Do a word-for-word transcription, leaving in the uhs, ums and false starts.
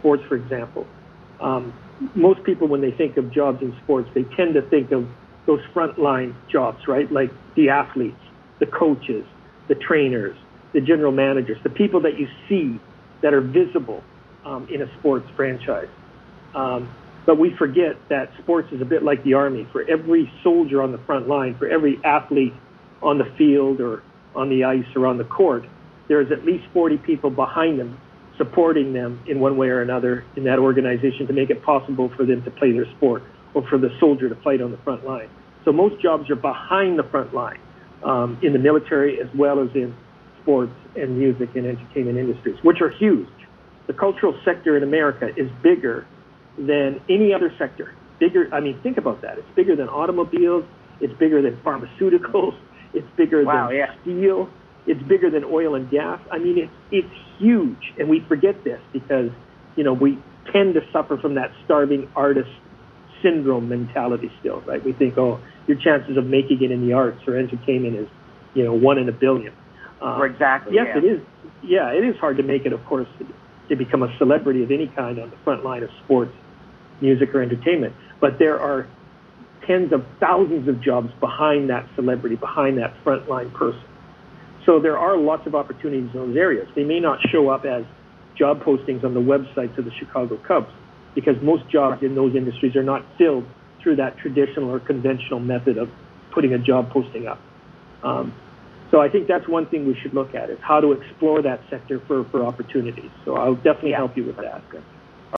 sports, for example, um, most people, when they think of jobs in sports, they tend to think of those frontline jobs, right? Like the athletes, the coaches, the trainers, the general managers, the people that you see that are visible um, in a sports franchise. Um, but we forget that sports is a bit like the Army. For every soldier on the front line, for every athlete on the field or on the ice or on the court, there's at least forty people behind them supporting them in one way or another in that organization to make it possible for them to play their sport or for the soldier to fight on the front line. So most jobs are behind the front line um, in the military as well as in sports and music and entertainment industries, which are huge. The cultural sector in America is bigger than any other sector. Bigger, I mean, think about that. It's bigger than automobiles. It's bigger than pharmaceuticals. It's bigger wow, than yeah. steel. It's bigger than oil and gas. I mean, it's it's huge, and we forget this because, you know, we tend to suffer from that starving artist syndrome mentality still, right? We think, oh, your chances of making it in the arts or entertainment is, you know, one in a billion. Um, exactly. Yes, yeah. it is. Yeah, it is hard to make it, of course, to become a celebrity of any kind on the front line of sports, music, or entertainment. But there are tens of thousands of jobs behind that celebrity, behind that frontline person. So there are lots of opportunities in those areas. They may not show up as job postings on the websites of the Chicago Cubs because most jobs in those industries are not filled through that traditional or conventional method of putting a job posting up. Um, so I think that's one thing we should look at is how to explore that sector for, for opportunities. So I'll definitely yeah. help you with that.